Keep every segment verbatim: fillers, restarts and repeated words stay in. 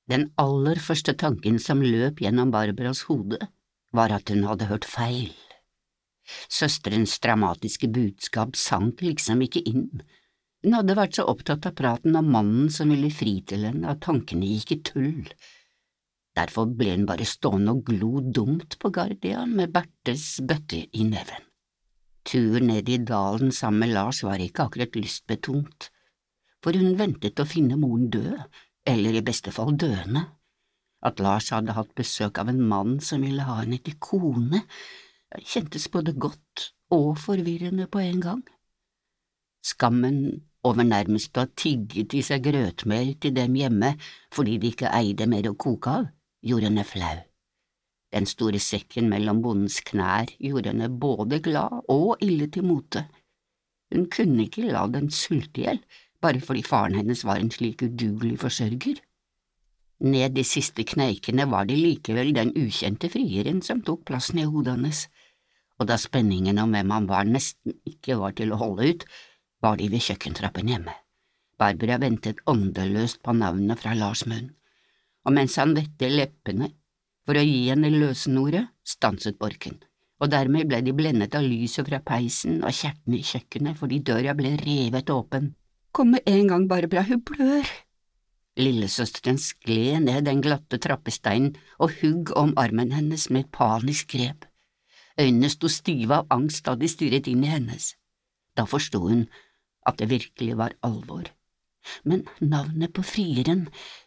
Den aller første tanken som løp gjennom Barbaras hode, var at hun hadde hørt feil. Søsterens dramatiske budskap sank liksom ikke inn. Hun hadde vært så opptatt av praten om mannen som ville fri til henne at tankene gikk i tull. Derfor ble hun bare stående og glo dumt på Gardia med Bertes bøtte i neven. Turen ned i dalen sammen med Lars var ikke akkurat lystbetont, for hun ventet å finne moren død, eller i beste fall døende. At Lars hadde hatt besøk av en mann som ville ha henne til kone, kjentes både godt og forvirrende på en gang. Skammen over nærmest å ha tigget i seg grøtmel til dem hjemme fordi de ikke eide mer å koke av, gjorde henne flau. Den store sekken mellom bondens knær gjorde henne både glad og ille til mote. Hun kunne ikke la den sulte i hjel, bare fordi faren hennes var en slik udugelig forsørger. Ned de siste kneikene var det likevel den ukjente frieren som tok plassen i hodet hennes, og da spenningen om hvem han var nesten ikke var til å holde ut, var de ved kjøkkentrappen hjemme. Barbara ventet åndeløst på navnet fra Lars munn, og mens han vette leppene for å gi henne løsenordet, stanset Borken, og dermed ble de blendet av lyset fra peisen og kjertene i kjøkkenet fordi døra ble revet åpen. Kom med en gang, Barbara, hun blør. Lillesøsteren skled ned den glatte trappesteinen og hugg om armen hennes med et panisk grep. Øynene sto stive av angst da de stirret inn i hennes. Da forsto hun at det virkelig var alvor. Men navnet på frieren…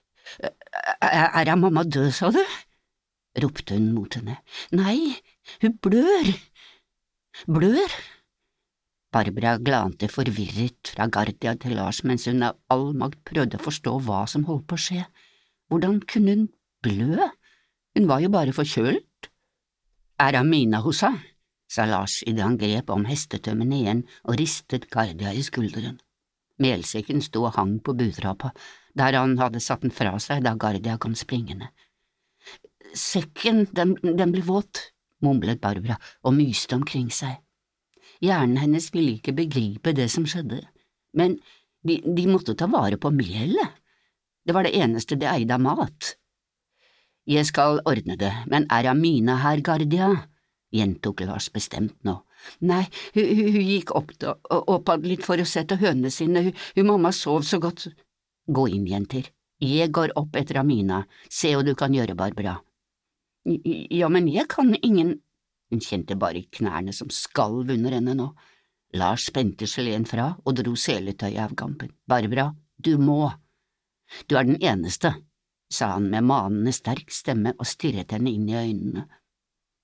Er, er mamma død, sa du? Ropte hun mot henne. Nei, hun blør. Blør? Barbara glante forvirret fra Gardia til Lars mens hun av all makt prøvde å forstå hva som holdt på å skje. Hvordan kunne hun blø? Hun var jo bare forkjølt. Er Amina hos henne? Sa Lars idet han grep om hestetømmene igjen og ristet Gardia i skulderen. Melsekken sto og hang på budrapa, der han hadde satt den fra seg da Gardia kom springende. Sekken, den, den ble våt, mumlet Barbara og myste omkring seg. Hjernen hennes ville ikke begripe det som skjedde, men de, de måtte ta vare på melet. Det var det eneste de eide av mat. Jeg skal ordne det, men er Amina her, Gardia? Gjentok Lars bestemt nå. Nei, hun, hun, hun gikk opp, da, opp litt for å se til hønene sine, hun, hun mamma sov så godt. Gå inn, jenter. Jeg går opp etter Amina, se hva du kan gjøre, Barbara. Ja, men jeg kan ingen… Hun kjente bare knærne som skalv under henne nå. Lars spente geleen fra og dro seletøyet av gampen. Barbara, du må. Du er den eneste, sa han med manende sterk stemme og stirret henne inn i øynene.